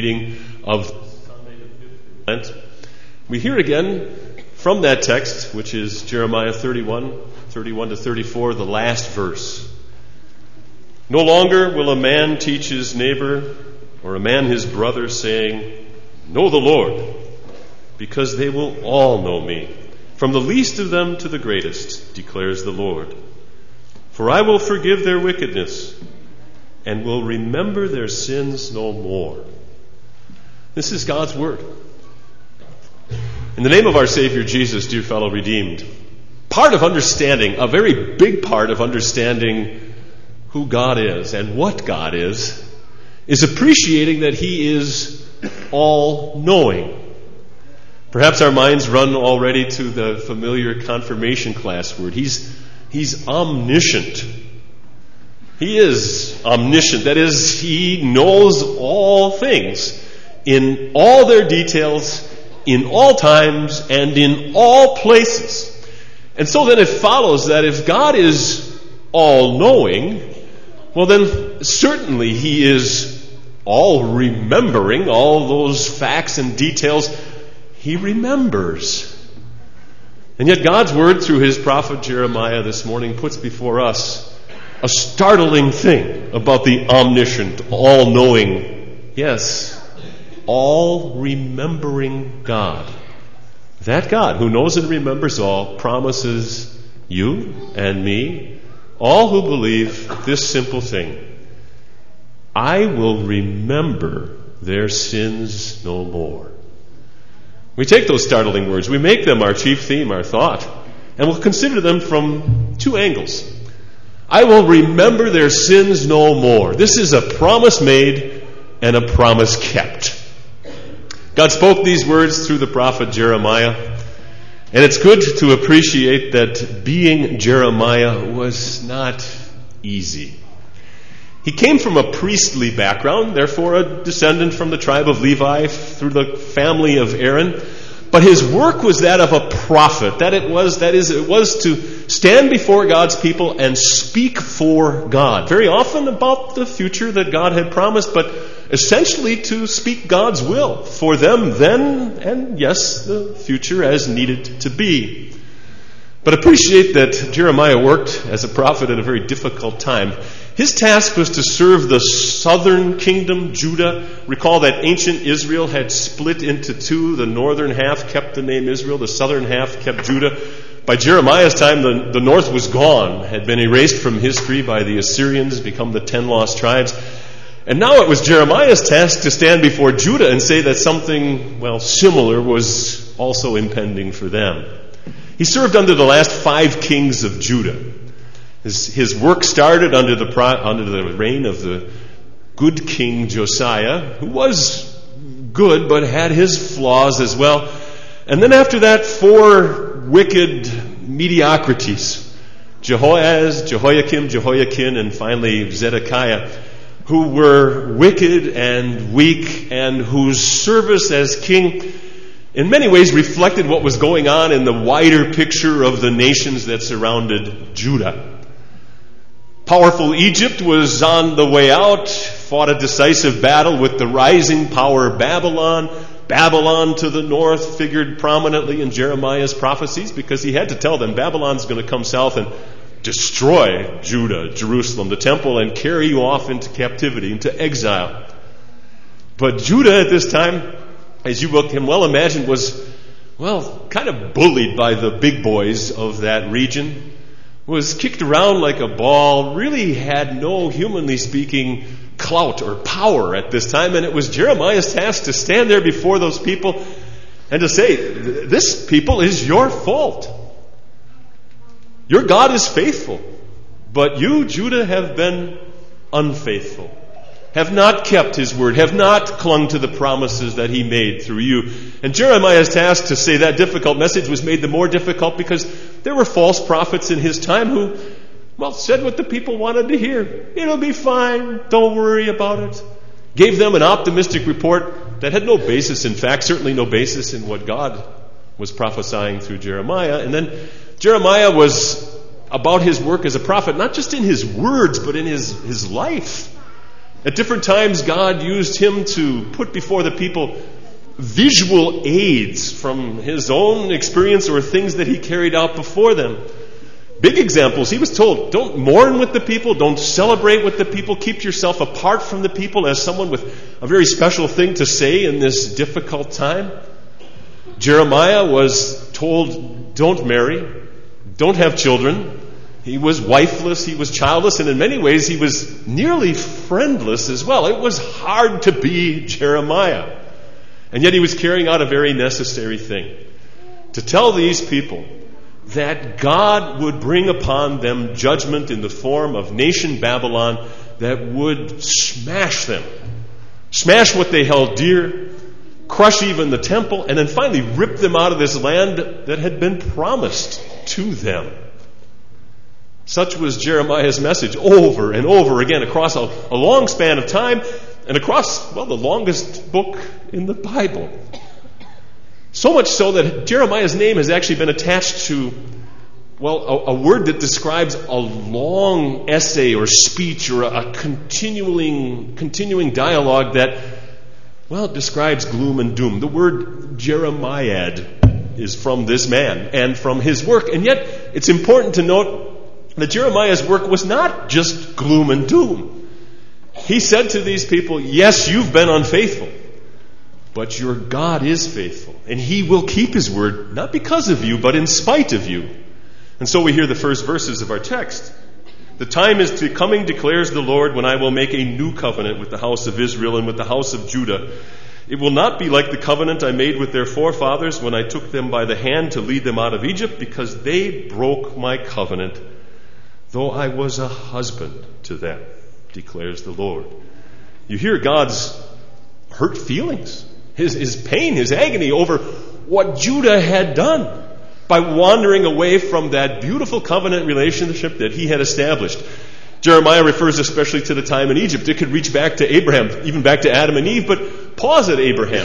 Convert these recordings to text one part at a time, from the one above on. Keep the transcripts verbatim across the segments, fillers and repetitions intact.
reading of Sunday the fifth Lent. We hear again from that text, which is Jeremiah thirty-one, thirty-one to thirty-four, the last verse. No longer will a man teach his neighbor or a man his brother, saying, "Know the Lord," because they will all know me, from the least of them to the greatest, declares the Lord. For I will forgive their wickedness and will remember their sins no more. This is God's word. In the name of our Savior Jesus, dear fellow redeemed, part of understanding, a very big part of understanding who God is and what God is, is appreciating that He is all-knowing. Perhaps our minds run already to the familiar confirmation class word. He's, he's omniscient. He is omniscient. That is, He knows all things in all their details, in all times, and in all places. And so then it follows that if God is all-knowing, well then certainly He is all-remembering all those facts and details. He remembers. And yet God's word through His prophet Jeremiah this morning puts before us a startling thing about the omniscient, all-knowing, yes, all-remembering God. That God who knows and remembers all promises you and me, all who believe, this simple thing: I will remember their sins no more. We take those startling words, we make them our chief theme, our thought, and we'll consider them from two angles. I will remember their sins no more. This is a promise made and a promise kept. God spoke these words through the prophet Jeremiah, and it's good to appreciate that being Jeremiah was not easy. He came from a priestly background, therefore a descendant from the tribe of Levi through the family of Aaron. But his work was that of a prophet. That it was, that is, it was to stand before God's people and speak for God. Very often about the future that God had promised, but essentially to speak God's will for them then, and yes, the future as needed to be. But appreciate that Jeremiah worked as a prophet at a very difficult time. His task was to serve the southern kingdom, Judah. Recall that ancient Israel had split into two. The northern half kept the name Israel. The southern half kept Judah. By Jeremiah's time, the, the north was gone, had been erased from history by the Assyrians, become the ten lost tribes. And now it was Jeremiah's task to stand before Judah and say that something, well, similar was also impending for them. He served under the last five kings of Judah. His, his work started under the, under the reign of the good king Josiah, who was good but had his flaws as well. And then after that, four wicked mediocrities: Jehoaz, Jehoiakim, Jehoiakim, and finally Zedekiah, who were wicked and weak and whose service as king in many ways reflected what was going on in the wider picture of the nations that surrounded Judah. Powerful Egypt was on the way out, fought a decisive battle with the rising power Babylon. Babylon to the north figured prominently in Jeremiah's prophecies because he had to tell them Babylon's going to come south and destroy Judah, Jerusalem, the temple, and carry you off into captivity, into exile. But Judah at this time, as you can well imagine, was, well, kind of bullied by the big boys of that region. Was kicked around like a ball, really had no, humanly speaking, clout or power at this time. And it was Jeremiah's task to stand there before those people and to say, this people is your fault. Your God is faithful, but you, Judah, have been unfaithful, have not kept His word, have not clung to the promises that He made through you. And Jeremiah's task to say that difficult message was made the more difficult because there were false prophets in his time who, well, said what the people wanted to hear. It'll be fine, don't worry about it. Gave them an optimistic report that had no basis in fact, certainly no basis in what God was prophesying through Jeremiah. And then Jeremiah was about his work as a prophet, not just in his words, but in his, his life. At different times, God used him to put before the people visual aids from his own experience or things that he carried out before them. Big examples. He was told, don't mourn with the people, don't celebrate with the people, keep yourself apart from the people as someone with a very special thing to say in this difficult time. Jeremiah was told, don't marry, don't have children. He was wifeless, he was childless, and in many ways he was nearly friendless as well. It was hard to be Jeremiah. And yet he was carrying out a very necessary thing. To tell these people that God would bring upon them judgment in the form of nation Babylon that would smash them. Smash what they held dear, crush even the temple, and then finally rip them out of this land that had been promised to them. Such was Jeremiah's message over and over again across a, a long span of time and across, well, the longest book in the Bible. So much so that Jeremiah's name has actually been attached to, well, a, a word that describes a long essay or speech or a, a continuing, continuing dialogue that, well, describes gloom and doom. The word Jeremiad is from this man and from his work. And yet, it's important to note that Jeremiah's work was not just gloom and doom. He said to these people, yes, you've been unfaithful, but your God is faithful, and he will keep his word, not because of you, but in spite of you. And so we hear the first verses of our text. The time is to coming, declares the Lord, when I will make a new covenant with the house of Israel and with the house of Judah. It will not be like the covenant I made with their forefathers when I took them by the hand to lead them out of Egypt, because they broke my covenant, though I was a husband to them, declares the Lord. You hear God's hurt feelings, his, his pain, his agony over what Judah had done by wandering away from that beautiful covenant relationship that he had established. Jeremiah refers especially to the time in Egypt. It could reach back to Abraham, even back to Adam and Eve, but pause at Abraham,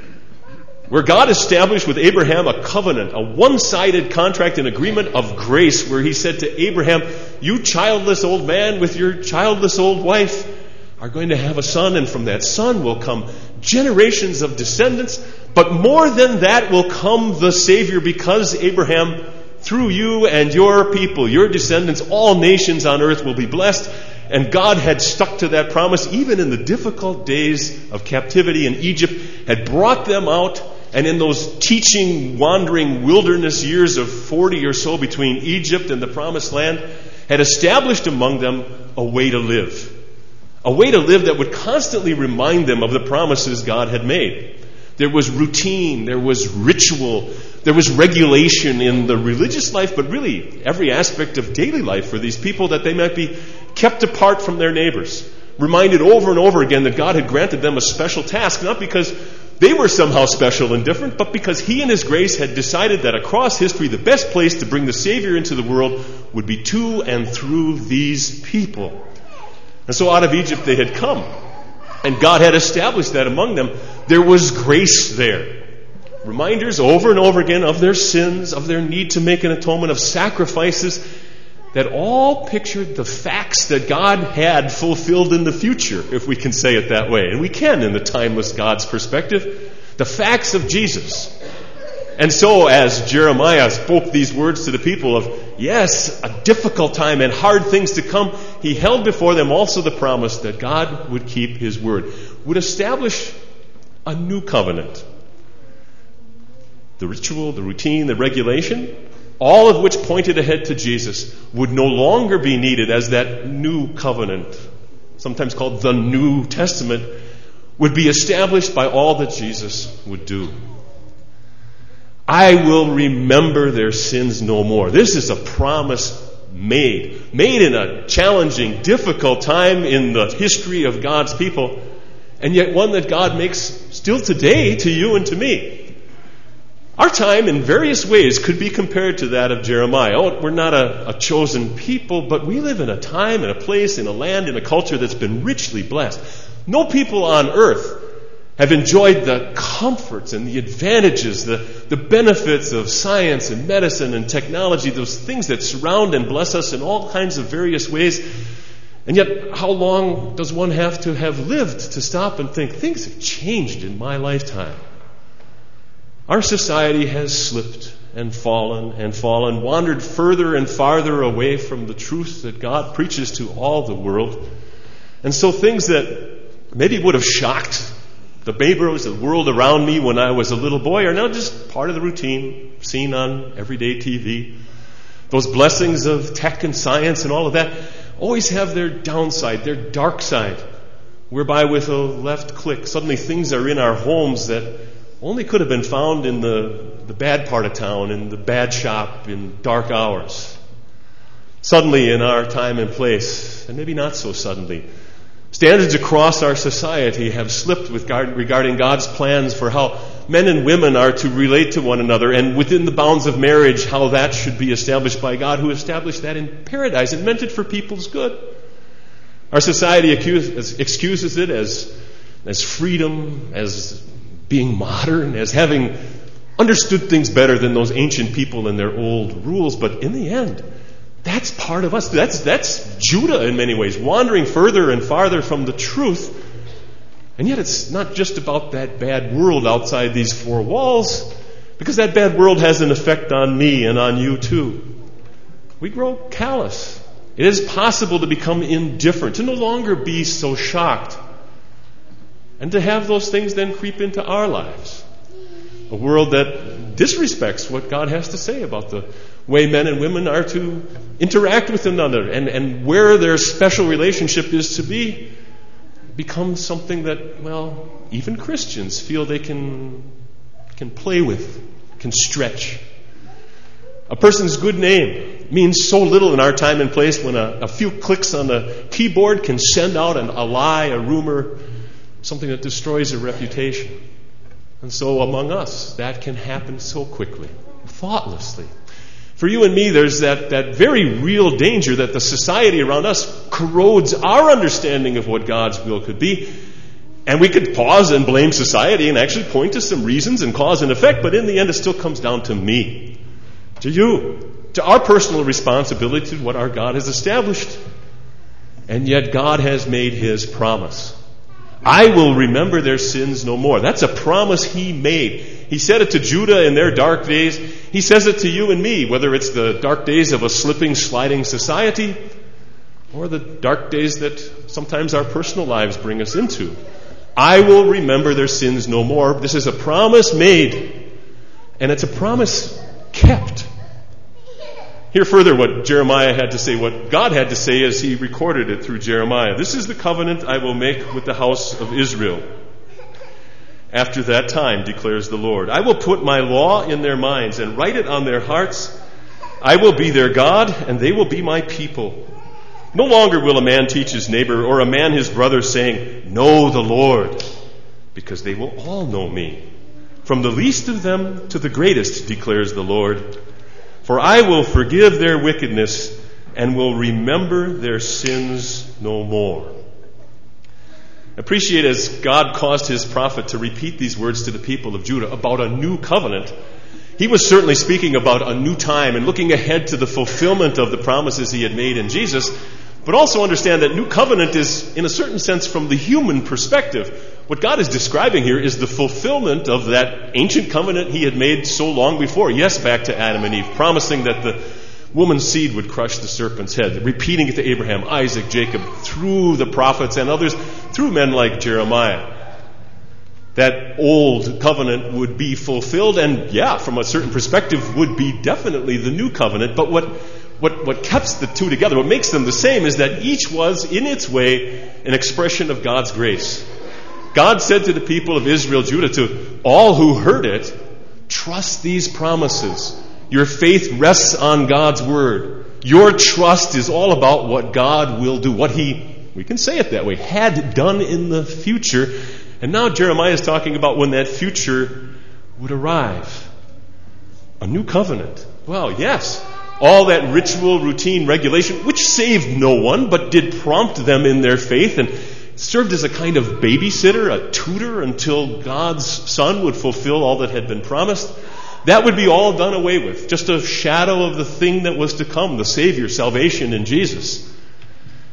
where God established with Abraham a covenant, a one-sided contract and agreement of grace, where he said to Abraham, you childless old man with your childless old wife are going to have a son, and from that son will come generations of descendants. But more than that will come the Savior, because Abraham, through you and your people, your descendants, all nations on earth will be blessed. And God had stuck to that promise even in the difficult days of captivity in Egypt, had brought them out, and in those teaching, wandering wilderness years of forty or so between Egypt and the Promised Land, had established among them a way to live. A way to live that would constantly remind them of the promises God had made. There was routine, there was ritual, there was regulation in the religious life, but really every aspect of daily life for these people, that they might be kept apart from their neighbors. Reminded over and over again that God had granted them a special task, not because they were somehow special and different, but because he in his grace had decided that across history the best place to bring the Savior into the world would be to and through these people. And so out of Egypt they had come, and God had established that among them there was grace there. Reminders over and over again of their sins, of their need to make an atonement, of sacrifices that all pictured the facts that God had fulfilled in the future, if we can say it that way. And we can in the timeless God's perspective. The facts of Jesus. And so as Jeremiah spoke these words to the people of, yes, a difficult time and hard things to come, he held before them also the promise that God would keep his word, would establish a new covenant. The ritual, the routine, the regulation, all of which pointed ahead to Jesus, would no longer be needed as that new covenant, sometimes called the New Testament, would be established by all that Jesus would do. I will remember their sins no more. This is a promise made. Made in a challenging, difficult time in the history of God's people, and yet one that God makes still today to you and to me. Our time in various ways could be compared to that of Jeremiah. Oh, we're not a, a chosen people, but we live in a time and a place, in a land, in a culture that's been richly blessed. No people on earth have enjoyed the comforts and the advantages, the, the benefits of science and medicine and technology, those things that surround and bless us in all kinds of various ways. And yet, how long does one have to have lived to stop and think, things have changed in my lifetime? Our society has slipped and fallen and fallen, wandered further and farther away from the truth that God preaches to all the world. And so things that maybe would have shocked the neighbors, the world around me when I was a little boy are now just part of the routine, seen on everyday T V. Those blessings of tech and science and all of that always have their downside, their dark side, whereby with a left click, suddenly things are in our homes that only could have been found in the, the bad part of town, in the bad shop, in dark hours. Suddenly in our time and place, and maybe not so suddenly, standards across our society have slipped with guard, regarding God's plans for how men and women are to relate to one another, and within the bounds of marriage, how that should be established by God, who established that in paradise and meant it for people's good. Our society accuse, excuses it as, as freedom, as being modern, as having understood things better than those ancient people and their old rules. But in the end, that's part of us. That's, that's Judah in many ways, wandering further and farther from the truth. And yet it's not just about that bad world outside these four walls, because that bad world has an effect on me and on you too. We grow callous. It is possible to become indifferent, to no longer be so shocked, and to have those things then creep into our lives. A world that disrespects what God has to say about the way men and women are to interact with one another, and, and where their special relationship is to be, becomes something that, well, even Christians feel they can, can play with, can stretch. A person's good name means so little in our time and place when a, a few clicks on the keyboard can send out an, a lie, a rumor, something that destroys a reputation. And so among us, that can happen so quickly, thoughtlessly. For you and me, there's that, that very real danger that the society around us corrodes our understanding of what God's will could be. And we could pause and blame society and actually point to some reasons and cause and effect, but in the end it still comes down to me, to you, to our personal responsibility to what our God has established. And yet God has made His promise. I will remember their sins no more. That's a promise He made. He said it to Judah in their dark days. He says it to you and me, whether it's the dark days of a slipping, sliding society or the dark days that sometimes our personal lives bring us into. I will remember their sins no more. This is a promise made, and it's a promise kept. Hear further what Jeremiah had to say, what God had to say as He recorded it through Jeremiah. This is the covenant I will make with the house of Israel. After that time, declares the Lord, I will put my law in their minds and write it on their hearts. I will be their God, and they will be my people. No longer will a man teach his neighbor or a man his brother, saying, Know the Lord, because they will all know me, from the least of them to the greatest, declares the Lord. For I will forgive their wickedness and will remember their sins no more. Appreciate as God caused His prophet to repeat these words to the people of Judah about a new covenant. He was certainly speaking about a new time and looking ahead to the fulfillment of the promises He had made in Jesus, but also understand that new covenant is, in a certain sense, from the human perspective. What God is describing here is the fulfillment of that ancient covenant He had made so long before. Yes, back to Adam and Eve, promising that the woman's seed would crush the serpent's head, repeating it to Abraham, Isaac, Jacob, through the prophets and others, through men like Jeremiah. That old covenant would be fulfilled, and yeah, from a certain perspective, would be definitely the new covenant. But what, what, what keeps the two together, what makes them the same, is that each was, in its way, an expression of God's grace. God said to the people of Israel, Judah, to all who heard it, trust these promises. Your faith rests on God's word. Your trust is all about what God will do, what He, we can say it that way, had done in the future. And now Jeremiah is talking about when that future would arrive. A new covenant. Well, yes, all that ritual, routine, regulation, which saved no one, but did prompt them in their faith and served as a kind of babysitter, a tutor, until God's Son would fulfill all that had been promised. That would be all done away with. Just a shadow of the thing that was to come, the Savior, salvation in Jesus.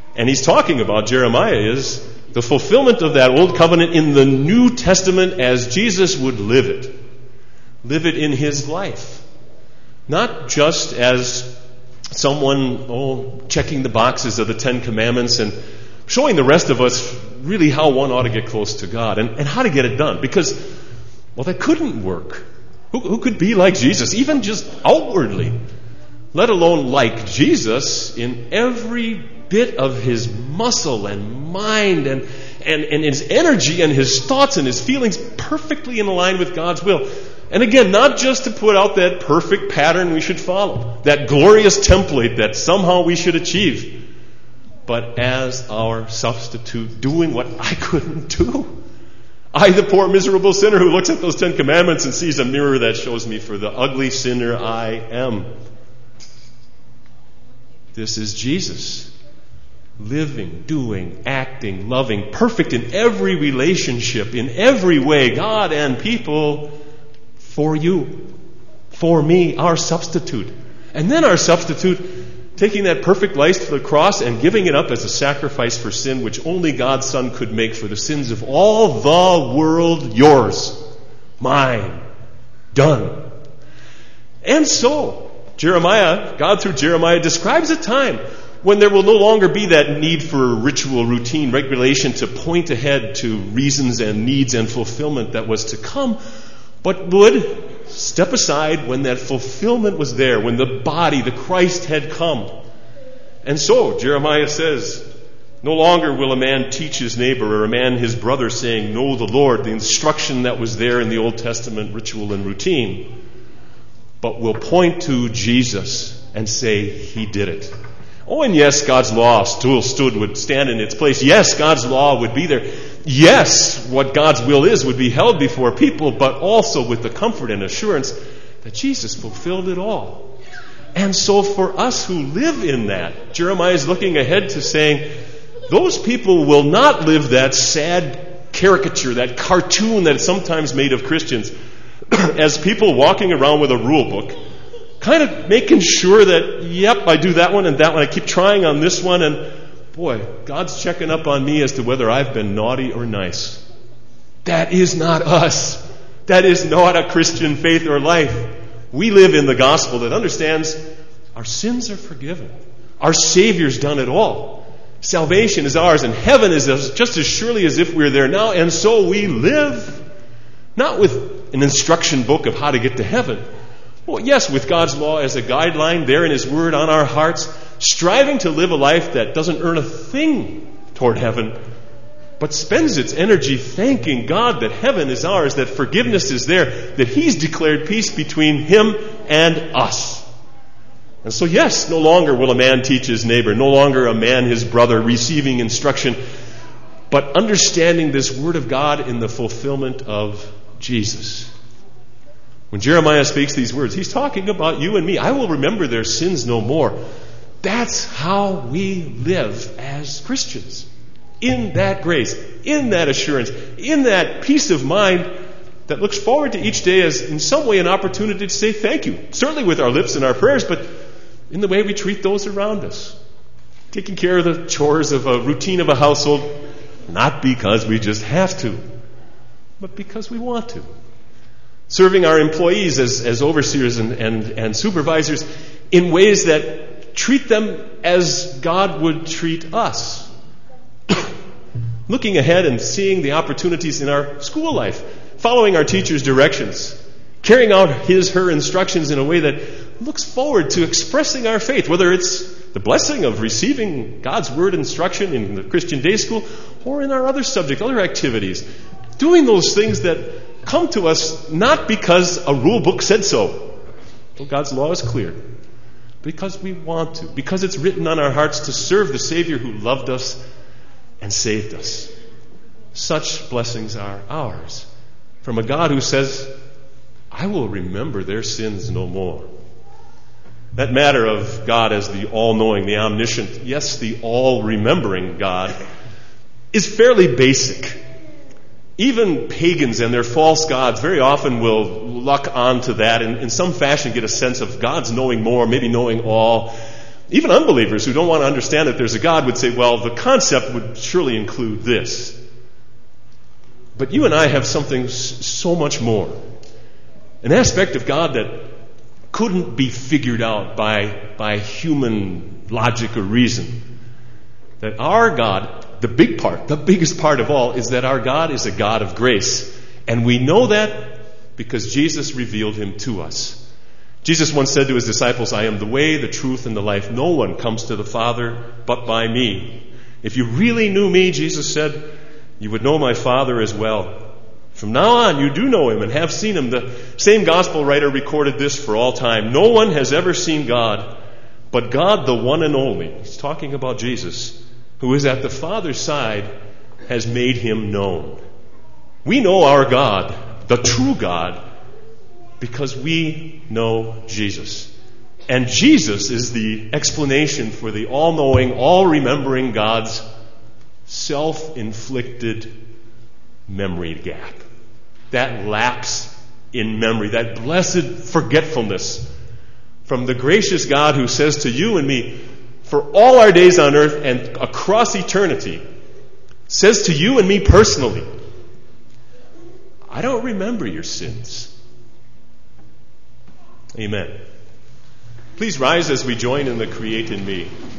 And he's talking about, Jeremiah is, the fulfillment of that old covenant in the New Testament as Jesus would live it. Live it in his life. Not just as someone, oh, checking the boxes of the Ten Commandments and showing the rest of us really how one ought to get close to God and, and how to get it done. Because, well, that couldn't work. Who, who could be like Jesus, even just outwardly, let alone like Jesus in every bit of his muscle and mind and, and, and his energy and his thoughts and his feelings perfectly in line with God's will. And again, not just to put out that perfect pattern we should follow, that glorious template that somehow we should achieve, but as our substitute, doing what I couldn't do. I, the poor miserable sinner who looks at those Ten Commandments and sees a mirror that shows me for the ugly sinner I am. This is Jesus. Living, doing, acting, loving, perfect in every relationship, in every way, God and people, for you, for me, our substitute. And then our substitute, taking that perfect life to the cross and giving it up as a sacrifice for sin, which only God's Son could make for the sins of all the world, yours, mine, done. And so, Jeremiah, God through Jeremiah, describes a time when there will no longer be that need for ritual, routine, regulation to point ahead to reasons and needs and fulfillment that was to come, but would step aside when that fulfillment was there, when the body, the Christ, had come. And so, Jeremiah says, no longer will a man teach his neighbor or a man his brother, saying, know the Lord, the instruction that was there in the Old Testament ritual and routine, but will point to Jesus and say, he did it. Oh, and yes, God's law still stood, would stand in its place. Yes, God's law would be there. Yes, what God's will is would be held before people, but also with the comfort and assurance that Jesus fulfilled it all. And so for us who live in that, Jeremiah is looking ahead to saying, those people will not live that sad caricature, that cartoon that is sometimes made of Christians, as people walking around with a rule book, kind of making sure that, yep, I do that one and that one. I keep trying on this one, and boy, God's checking up on me as to whether I've been naughty or nice. That is not us. That is not a Christian faith or life. We live in the gospel that understands our sins are forgiven. Our Savior's done it all. Salvation is ours, and heaven is just as surely as if we're there now. And so we live, not with an instruction book of how to get to heaven. Well, yes, with God's law as a guideline there in His Word on our hearts, striving to live a life that doesn't earn a thing toward heaven, but spends its energy thanking God that heaven is ours, that forgiveness is there, that He's declared peace between Him and us. And so, yes, no longer will a man teach his neighbor, no longer a man his brother, receiving instruction, but understanding this Word of God in the fulfillment of Jesus. When Jeremiah speaks these words, he's talking about you and me. I will remember their sins no more. That's how we live as Christians. In that grace, in that assurance, in that peace of mind that looks forward to each day as in some way an opportunity to say thank you. Certainly with our lips and our prayers, but in the way we treat those around us. Taking care of the chores of a routine of a household, not because we just have to, but because we want to. Serving our employees as, as overseers and, and, and supervisors in ways that treat them as God would treat us. Looking ahead and seeing the opportunities in our school life, following our teacher's directions, carrying out his, her instructions in a way that looks forward to expressing our faith, whether it's the blessing of receiving God's Word instruction in the Christian day school or in our other subject, other activities. Doing those things that come to us not because a rule book said so. Well, God's law is clear. Because we want to. Because it's written on our hearts to serve the Savior who loved us and saved us. Such blessings are ours. From a God who says, I will remember their sins no more. That matter of God as the all-knowing, the omniscient, yes, the all-remembering God, is fairly basic. Even pagans and their false gods very often will luck onto that and in some fashion get a sense of God's knowing more, maybe knowing all. Even unbelievers who don't want to understand that there's a God would say, well, the concept would surely include this. But you and I have something so much more. An aspect of God that couldn't be figured out by, by human logic or reason. That our God, the big part, the biggest part of all, is that our God is a God of grace. And we know that because Jesus revealed him to us. Jesus once said to his disciples, I am the way, the truth, and the life. No one comes to the Father but by me. If you really knew me, Jesus said, you would know my Father as well. From now on, you do know him and have seen him. The same gospel writer recorded this for all time. No one has ever seen God, but God, the one and only, he's talking about Jesus, who is at the Father's side, has made him known. We know our God, the true God, because we know Jesus. And Jesus is the explanation for the all-knowing, all-remembering God's self-inflicted memory gap. That lapse in memory, that blessed forgetfulness from the gracious God who says to you and me, for all our days on earth and across eternity, says to you and me personally, I don't remember your sins. Amen. Please rise as we join in the Create in Me.